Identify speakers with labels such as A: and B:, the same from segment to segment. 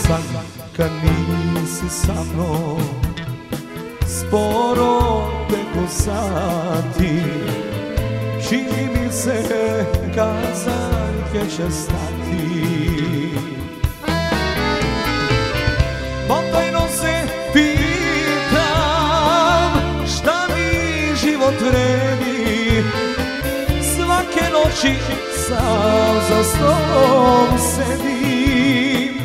A: Sad kad nisi sa mnom, sporo teku sati, čini mi se kazaljke će stati. Potajno se pitam šta mi život vredi, svake noći sam za stolom sedim.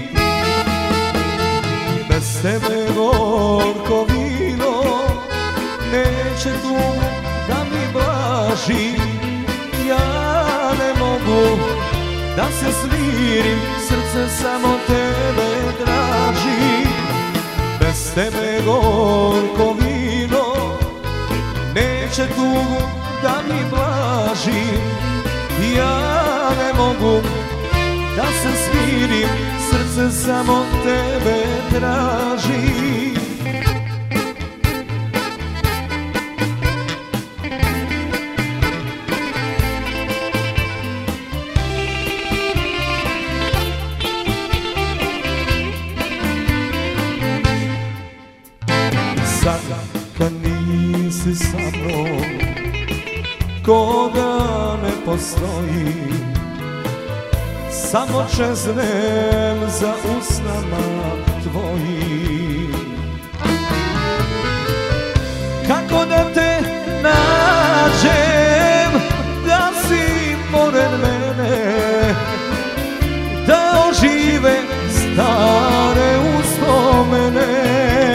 A: Bez tebe gorko vino neće tu da mi blaži. Ja ne mogu da se smirim, srce samo tebe traži. Bez tebe gorko vino neće tugu da mi blaži. Ja ne mogu da se smirim, srce samo tebe traži. Sad kad nisi sa mnom, koga ne postoji, samo čeznem za usnama tvojim. Kako da te nađem, da si pored mene, da ožive stare uspomene.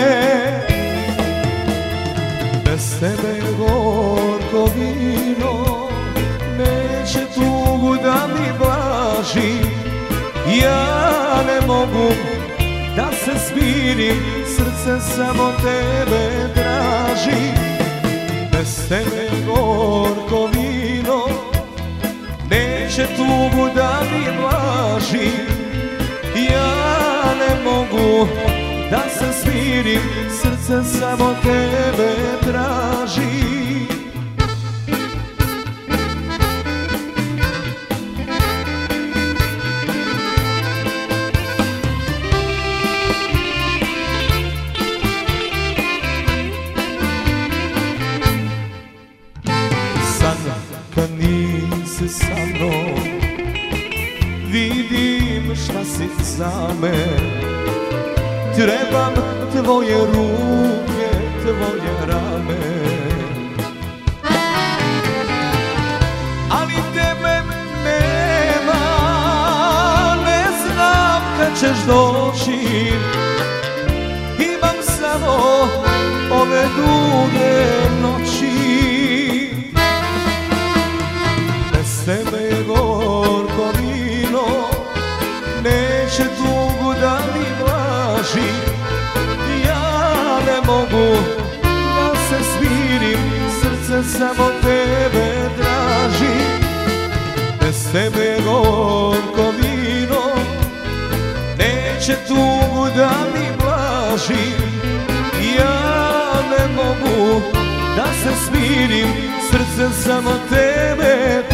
A: Bez tebe gorko vino neće tugu da mi blaži. Ja ne mogu da se smirim, srce samo tebe traži. Bez tebe gorko vino neće tugu da mi blaži. Ja ne mogu da se smirim, srce samo tebe traži. Sad kad nisi sa mnom, vidim šta si za me. Trebam tvoje ruke, tvoje rame, ali tebe nema, ne znam kad ćeš doći. Imam samo ove duge noći. Bez tebe gorko vino neće tugu da mi blaži. Ja ne mogu da se smirim, srce samo tebe traži. Bez tebe gorko vino neće tugu da mi blaži. Ja ne mogu da se smirim, srce samo tebe traži.